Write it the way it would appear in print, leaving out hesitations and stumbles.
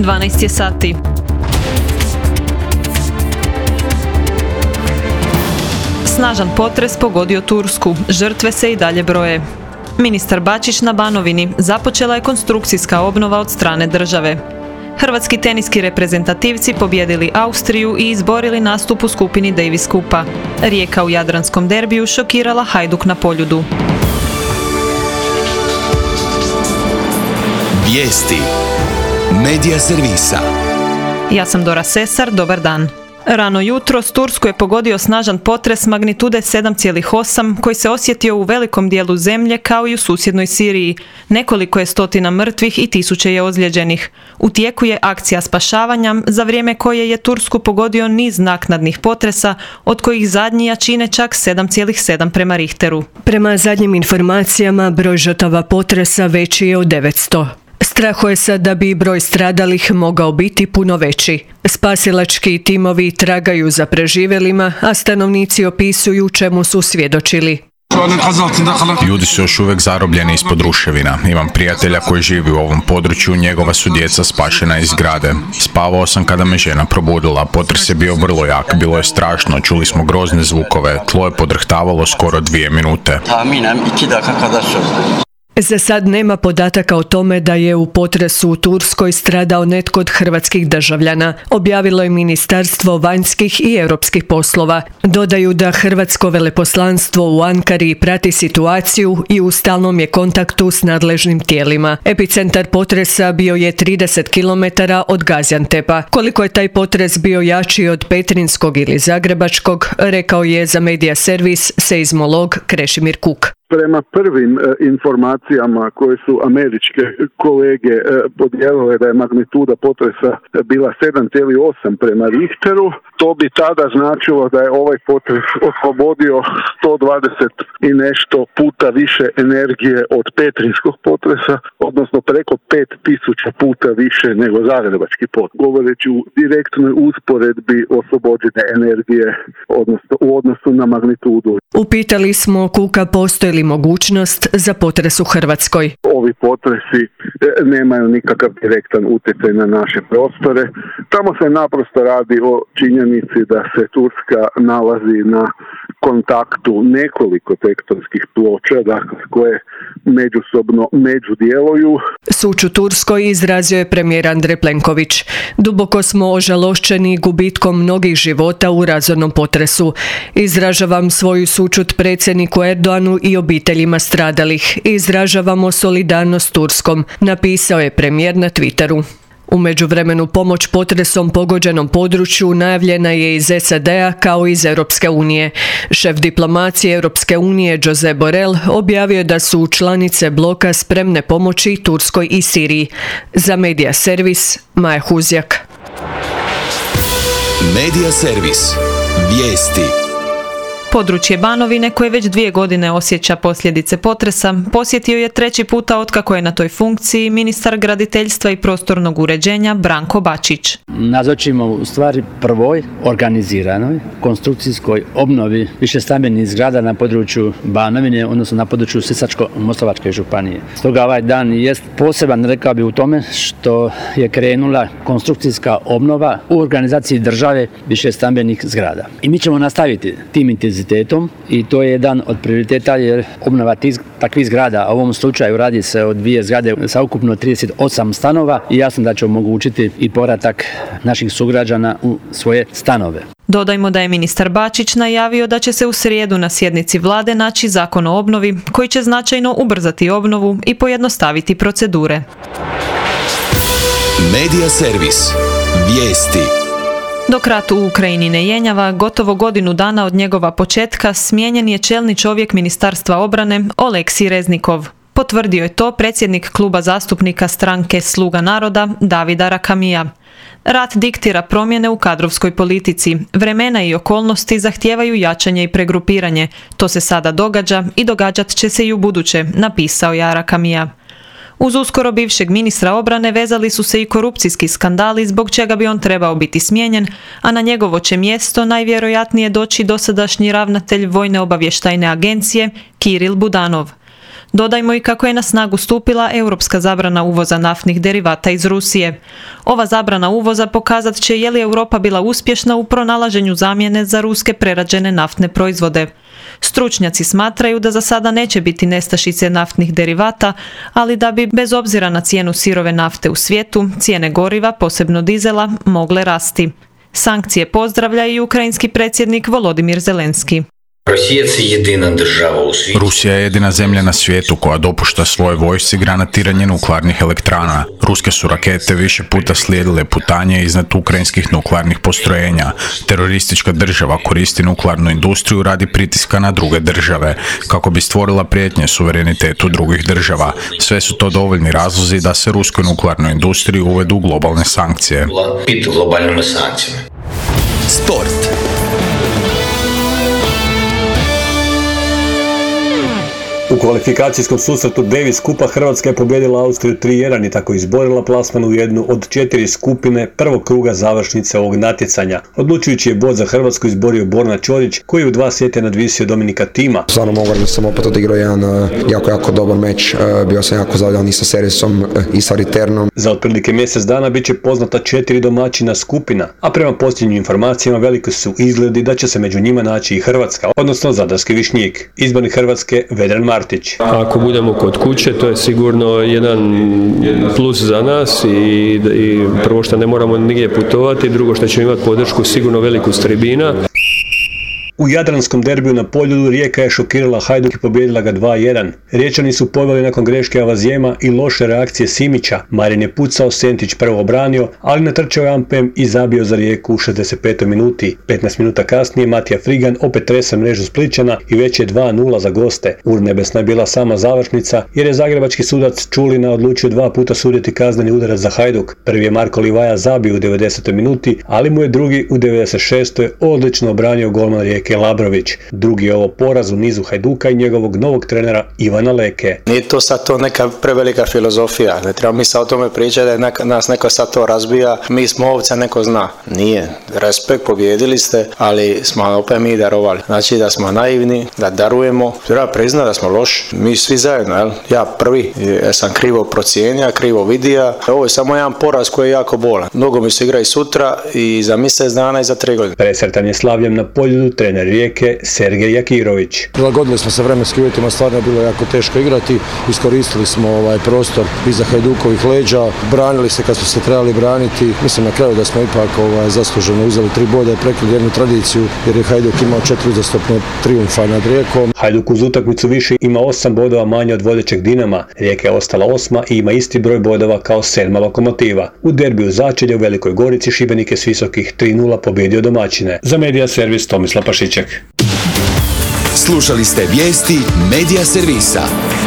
12 je sati. Snažan potres pogodio Tursku, žrtve se i dalje broje. Ministar Bačić na Banovini, započela je konstrukcijska obnova od strane države. Hrvatski teniski reprezentativci pobijedili Austriju i izborili nastup u skupini Davis Cupa. Rijeka u jadranskom derbiju šokirala Hajduk na Poljudu. Vijesti Medija servisa. Ja sam Dora Sesar, dobar dan. Rano jutros Tursku je pogodio snažan potres magnitude 7,8 koji se osjetio u velikom dijelu zemlje kao i u susjednoj Siriji. Nekoliko je stotina mrtvih i tisuće je ozlijeđenih. U tijeku je akcija spašavanja za vrijeme koje je Tursku pogodio niz naknadnih potresa, od kojih zadnji jačine čak 7,7 prema Richteru. Prema zadnjim informacijama broj žrtava potresa veći je od 900. Strahuje se da bi broj stradalih mogao biti puno veći. Spasilački timovi tragaju za preživjelima, a stanovnici opisuju čemu su svjedočili. Ljudi su još uvijek zarobljeni ispod ruševina. Imam prijatelja koji živi u ovom području, njegova su djeca spašena iz zgrade. Spavao sam kada me žena probudila, potres je bio vrlo jak, bilo je strašno, čuli smo grozne zvukove, tlo je podrhtavalo skoro 2 minute. Za sad nema podataka o tome da je u potresu u Turskoj stradao netko od hrvatskih državljana, objavilo je Ministarstvo vanjskih i europskih poslova. Dodaju da hrvatsko veleposlanstvo u Ankari prati situaciju i u stalnom je kontaktu s nadležnim tijelima. Epicentar potresa bio je 30 km od Gaziantepa. Koliko je taj potres bio jači od Petrinskog ili Zagrebačkog, rekao je za Medija servis seizmolog Krešimir Kuk. Prema prvim informacijama koje su američke kolege podijelile da je magnituda potresa bila 7,8 prema Richteru, to bi tada značilo da je ovaj potres oslobodio 120 i nešto puta više energije od petrinskog potresa, odnosno preko 5000 puta više nego zagrebački potres. Govoreći u direktnoj usporedbi oslobođene energije u odnosu na magnitudu. Upitali smo Kuka postoji li mogućnost za potres u Hrvatskoj. Ovi potresi nemaju nikakav direktan utjecaj na naše prostore. Tamo se naprosto radi o činjenici da se Turska nalazi na kontaktu nekoliko tektonskih ploča, dakle, koje međusobno međudjeluju. Sućut Turskoj izrazio je premijer Andrej Plenković. Duboko smo ožalošćeni gubitkom mnogih života u razornom potresu. Izražavam svoju sućut predsjedniku Erdoganu i obiteljima stradalih. Izražavamo solidarnost Turskom, napisao je premijer na Twitteru. U međuvremenu pomoć potresom pogođenom području najavljena je iz SAD-a kao iz Europske unije. Šef diplomacije Europske unije Josep Borrell objavio je da su članice bloka spremne pomoći Turskoj i Siriji. Za Medija servis Maja Huzjak. Medija servis. Vijesti. Područje Banovine, koje već 2 godine osjeća posljedice potresa, posjetio je 3. puta otkako je na toj funkciji ministar graditeljstva i prostornog uređenja Branko Bačić. Nazočimo u stvari prvoj organiziranoj konstrukcijskoj obnovi višestambenih zgrada na području Banovine, odnosno na području Sisačko-moslavačke županije. Stoga ovaj dan jest poseban, rekao bi, u tome što je krenula konstrukcijska obnova u organizaciji države višestambenih zgrada. I mi ćemo nastaviti tim intenzitetom i to je jedan od prioriteta, jer obnova takvih zgrada, a u ovom slučaju radi se o 2 zgrade sa ukupno 38 stanova i jasno da će omogućiti i povratak naših sugrađana u svoje stanove. Dodajmo da je ministar Bačić najavio da će se u srijedu na sjednici vlade naći zakon o obnovi koji će značajno ubrzati obnovu i pojednostaviti procedure. Medija servis. Vijesti. Dok rat u Ukrajini ne jenjava, gotovo godinu dana od njegova početka smijenjen je čelni čovjek Ministarstva obrane Oleksij Reznikov. Potvrdio je to predsjednik kluba zastupnika stranke Sluga naroda Davida Rakamija. Rat diktira promjene u kadrovskoj politici. Vremena i okolnosti zahtijevaju jačanje i pregrupiranje. To se sada događa i događat će se i u buduće, napisao je Rakamija. Uz uskoro bivšeg ministra obrane vezali su se i korupcijski skandali zbog čega bi on trebao biti smijenjen, a na njegovo će mjesto najvjerojatnije doći dosadašnji ravnatelj Vojne obavještajne agencije Kiril Budanov. Dodajmo i kako je na snagu stupila europska zabrana uvoza naftnih derivata iz Rusije. Ova zabrana uvoza pokazat će je li Europa bila uspješna u pronalaženju zamjene za ruske prerađene naftne proizvode. Stručnjaci smatraju da za sada neće biti nestašice naftnih derivata, ali da bi, bez obzira na cijenu sirove nafte u svijetu, cijene goriva, posebno dizela, mogle rasti. Sankcije pozdravlja i ukrajinski predsjednik Volodimir Zelenski. Rusija je jedina zemlja na svijetu koja dopušta svojoj vojsci granatiranje nuklearnih elektrana. Ruske su rakete više puta slijedile putanje iznad ukrajinskih nuklearnih postrojenja. Teroristička država koristi nuklearnu industriju radi pritiska na druge države, kako bi stvorila prijetnje suverenitetu drugih država. Sve su to dovoljni razlozi da se ruskoj nuklearnoj industriji uvedu globalne sankcije. Sport. U kvalifikacijskom susretu Davis Kupa Hrvatska je pobijedila Austriju 3-1 i tako izborila plasman u jednu od 4 skupine prvog kruga završnice ovog natjecanja. Odlučujući je bod za Hrvatsku izborio Borna Ćorić, koji je u 2 seta nadvisio Dominika Tima. Stvarno mogu da sam opet odigrao jedan jako dobar meč. Bio sam jako zadovoljan i sa servisom i sa returnom. Za otprilike mjesec dana bit će poznata 4 domaćina skupina, a prema posljednjim informacijama veliki su izgledi da će se među njima naći i Hrvatska, odnosno zadarski Višnjik. Izbornik Hrvatske Vedran Martić. Ako budemo kod kuće, to je sigurno jedan plus za nas i prvo što ne moramo nigdje putovati, drugo što ćemo imati podršku sigurno veliku s tribina. U jadranskom derbiju na Poljudu Rijeka je šokirala Hajduk i pobijedila ga 2-1. Riječani su poveli nakon greške Avazijema i loše reakcije Simića. Marin je pucao, Sentić prvo obranio, ali natrčao je Ampem i zabio za Rijeku u 65. minuti. 15 minuta kasnije Matija Frigan opet trese mrežu Splićana i već je 2-0 za goste. Urnebesna je bila sama završnica jer je zagrebački sudac Čulina odlučio 2 puta suditi kazneni udarac za Hajduk. Prvi je Marko Livaja zabio u 90. minuti, ali mu je drugi u 96. odlično obranio golman Rijeke Labrović. Drugi je ovo poraz u nizu Hajduka i njegovog novog trenera Ivana Leke. Nije to sad to neka prevelika filozofija. Ne treba mi sad o tome pričati da je nas neko sad to razbija. Mi smo ovca, neko zna. Nije. Respekt, pobjedili ste, ali smo opet mi darovali. Znači da smo naivni, da darujemo. Treba priznati da smo loši. Mi svi zajedno, jel? Ja prvi sam krivo procijenio, krivo vidio. Ovo je samo jedan poraz koji je jako bolan. Mnogo mi se igra i sutra i za mjesec dana i za 3 godine. Presretan je slavljem na Poljudu trener Rijeke Sergej Jakirović. Prilagodili smo se vremenskim uvjetima, stvarno je bilo jako teško igrati. Iskoristili smo prostor iza Hajdukovih leđa, branili se kad su se trebali braniti. Mislim na kraju da smo ipak zasluženo uzeli 3 boda i prekrili jednu tradiciju jer je Hajduk imao 4 uzastopne trijumfa nad Rijekom. Hajduk uz utakmicu više ima 8 bodova manje od vodećeg Dinama. Rijeka je ostala 8. i ima isti broj bodova kao 7. Lokomotiva. U derbiju začelja u Velikoj Gorici Šibenik je s visokih 3-0 pobjedio domaćine. Za Medija servis Tomislav Pašiček. Slušali ste vijesti Medija servisa.